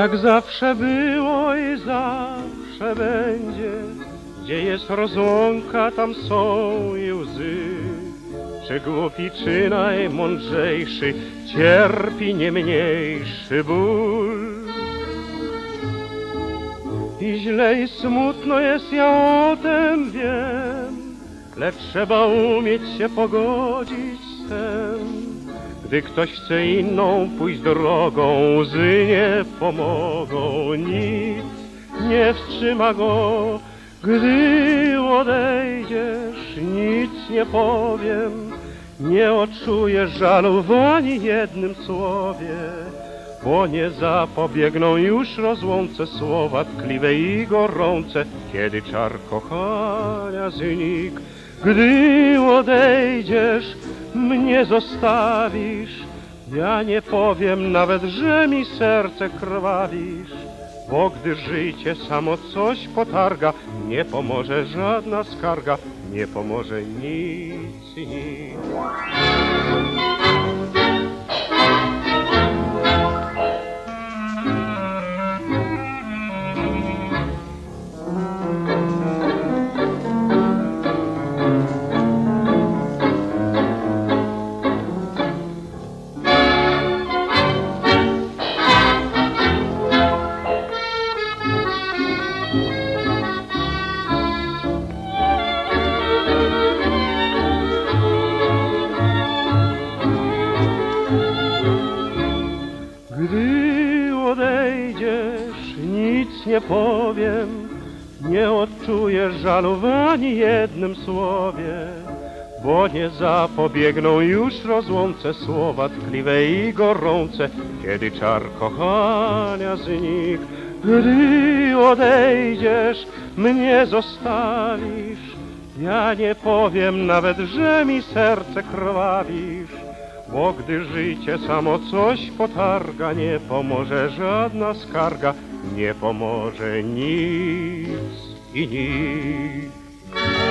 Jak zawsze było i zawsze będzie, gdzie jest rozłąka, tam są i łzy. Czy głupi, czy najmądrzejszy, cierpi nie mniejszy ból. I źle i smutno jest, ja o tym wiem, lecz trzeba umieć się pogodzić z tym. Gdy ktoś chce inną pójść drogą, łzy nie pomogą, nic nie wstrzyma go. Gdy odejdziesz, nic nie powiem, nie odczujesz żalu w ani jednym słowie, bo nie zapobiegną już rozłące słowa tkliwe i gorące, kiedy czar kochania znikł. Gdy odejdziesz, mnie zostawisz, ja nie powiem nawet, że mi serce krwawisz, bo gdy życie samo coś potarga, nie pomoże żadna skarga, nie pomoże nic i nic. Gdy odejdziesz, nic nie powiem, nie odczujesz żalu w ani jednym słowie, bo nie zapobiegną już rozłące słowa tkliwe i gorące, kiedy czar kochania znikł. Gdy odejdziesz, mnie zostawisz, ja nie powiem nawet, że mi serce krwawisz, bo gdy życie samo coś potarga, nie pomoże żadna skarga, nie pomoże nic i nic.